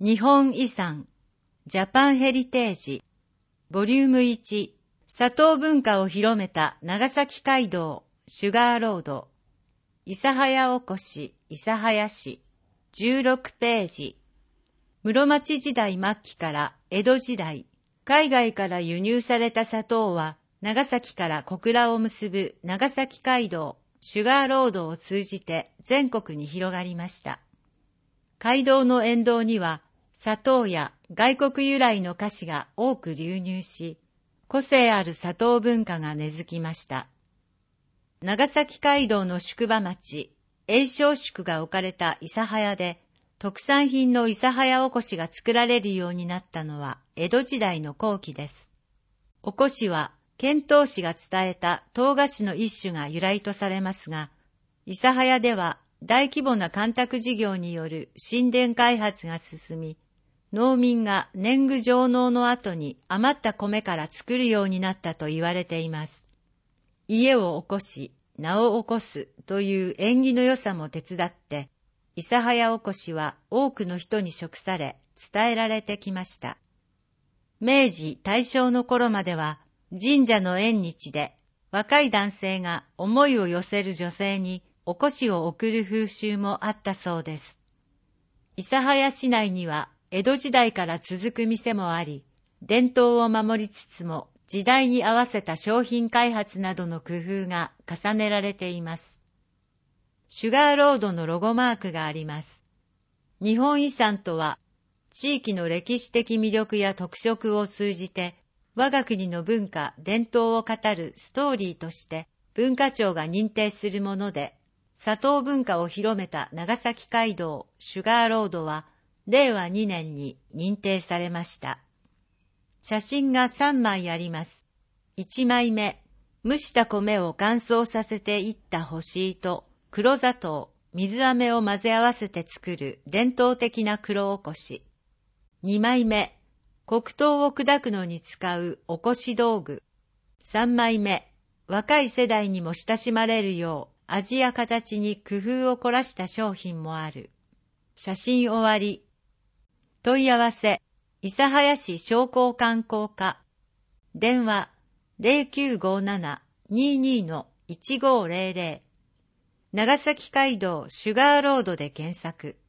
日本遺産ジャパンヘリテージボリューム1砂糖文化を広めた長崎街道シュガーロード諫早おこし諫早市16ページ室町時代末期から江戸時代海外から輸入された砂糖は長崎から小倉を結ぶ長崎街道シュガーロードを通じて全国に広がりました。街道の沿道には砂糖や外国由来の菓子が多く流入し、個性ある砂糖文化が根付きました。長崎街道の宿場町、永昌宿が置かれた諫早で、特産品の諫早おこしが作られるようになったのは江戸時代の後期です。おこしは、遣唐使が伝えた唐菓子の一種が由来とされますが、諫早では大規模な干拓事業による新田開発が進み、農民が年貢上納の後に余った米から作るようになったと言われています。家を起こし、名を起こすという縁起の良さも手伝って、諫早おこしは多くの人に食され、伝えられてきました。明治、大正の頃までは、神社の縁日で、若い男性が思いを寄せる女性におこしを贈る風習もあったそうです。諫早市内には、江戸時代から続く店もあり、伝統を守りつつも時代に合わせた商品開発などの工夫が重ねられています。シュガーロードのロゴマークがあります。日本遺産とは、地域の歴史的魅力や特色を通じて、我が国の文化、伝統を語るストーリーとして文化庁が認定するもので、砂糖文化を広めた長崎街道シュガーロードは、令和2年に認定されました。写真が3枚あります。1枚目、蒸した米を乾燥させていった干し糸、黒砂糖、水飴を混ぜ合わせて作る伝統的な黒おこし。2枚目、黒糖を砕くのに使うおこし道具。3枚目、若い世代にも親しまれるよう味や形に工夫を凝らした商品もある。写真終わり。問い合わせ、諫早市商工観光課。電話、0957-22-1500。長崎街道シュガーロードで検索。